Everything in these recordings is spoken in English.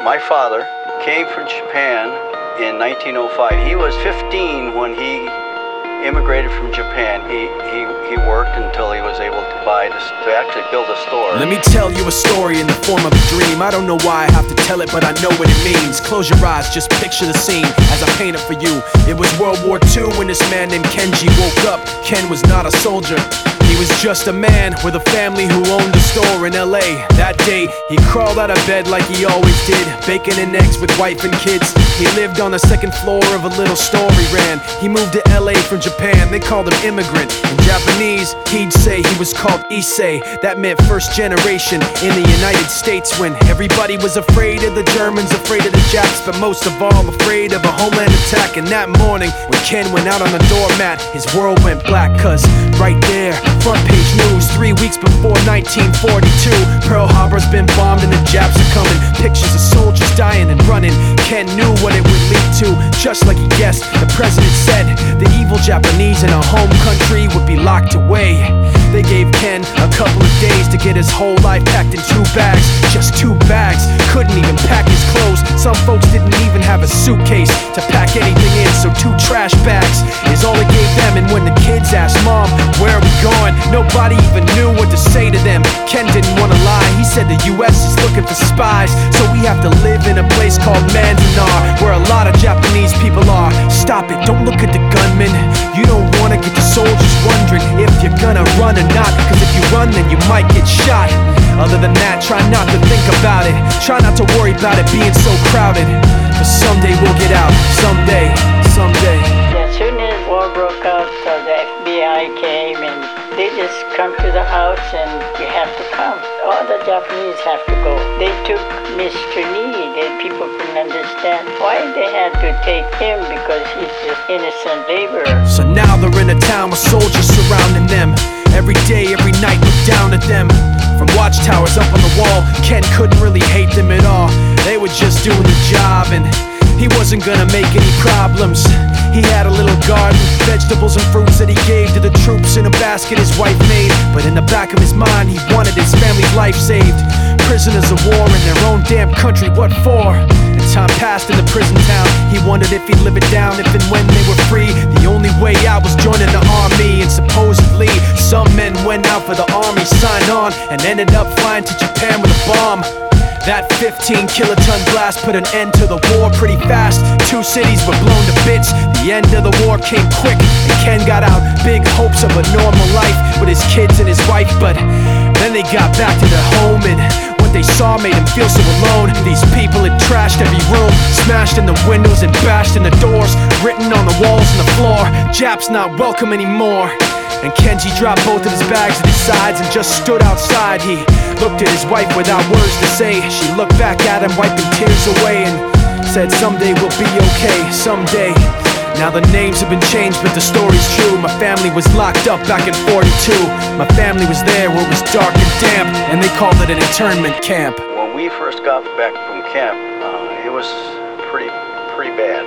My father came from Japan in 1905. He was 15 when he immigrated from Japan. He worked until he was able to actually build a store. Let me tell you a story in the form of a dream. I don't know why I have to tell it, but I know what it means. Close your eyes, just picture the scene as I paint it for you. It was World War II when this man named Kenji woke up. Ken was not a soldier. He was just a man with a family who owned a store in LA. That day, he crawled out of bed like he always did, bacon and eggs with wife and kids. He lived on the second floor of a little store he ran. He moved to LA from Japan, they called him immigrant. In Japanese, he'd say he was called Issei. That meant first generation in the United States, when everybody was afraid of the Germans, afraid of the Japs, but most of all afraid of a homeland attack. And that morning, when Ken went out on the doormat, his world went black, cause right there, front page news, 3 weeks before 1942, Pearl Harbor's been bombed and the Japs are coming. Pictures of soldiers dying and running. Ken knew what it would lead to, just like he guessed. The president said the evil Japanese in our home country would be locked away. They gave Ken a couple of days to get his whole life packed in 2 bags. Just 2 bags, couldn't even pack his clothes. Some folks didn't even have a suitcase to pack anything in, so 2 trash bags is all it gave them. And when the kids asked Mom, where are we going? Nobody even knew what to say to them. Ken didn't want to lie, he said the US is looking for spies, so we have to live in a place called Manzanar, where a lot of Japanese people are. Stop it, don't look at the gunmen. You don't want to get the soldiers wondering if you're gonna run or not, cause if you run then you might get shot. Other than that, try not to think about it. Try not to worry about it being so crowded, but someday we'll get out. Someday, someday. As soon as war broke out, the FBI came and they just come to the house and you have to come. All the Japanese have to go. They took Mr. Need and people couldn't understand why they had to take him, because he's just innocent laborer. So now they're in a town with soldiers surrounding them. Every day, every night, look down at them. From watchtowers up on the wall, Ken couldn't really hate them at all. They were just doing the job and he wasn't gonna make any problems. He had a little garden, vegetables and fruits that he gave to the troops in a basket his wife made. But in the back of his mind, he wanted his family's life saved. Prisoners of war in their own damn country, what for? And time passed in the prison town. He wondered if he'd live it down if and when they were free. The only way out was joining the army, and supposedly some men went out for the army, signed on, and ended up flying to Japan with a bomb. That 15-kiloton blast put an end to the war pretty fast. 2 cities were blown to bits. The end of the war came quick, and Ken got out. Big hopes of a normal life with his kids and his wife, but then they got back to their home, and what they saw made him feel so alone. These people had trashed every room, smashed in the windows and bashed in the doors, written on the walls and the floor, Japs not welcome anymore. And Kenji dropped both of his bags at his sides and just stood outside. He looked at his wife without words to say. She looked back at him, wiping tears away, and said, someday we'll be okay, someday. Now the names have been changed, but the story's true. My family was locked up back in 42. My family was there where it was dark and damp, and they called it an internment camp. When we first got back from camp, it was pretty bad.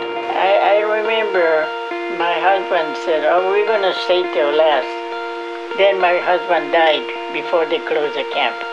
I remember my husband said, oh, we're gonna stay till last. Then my husband died before they closed the camp.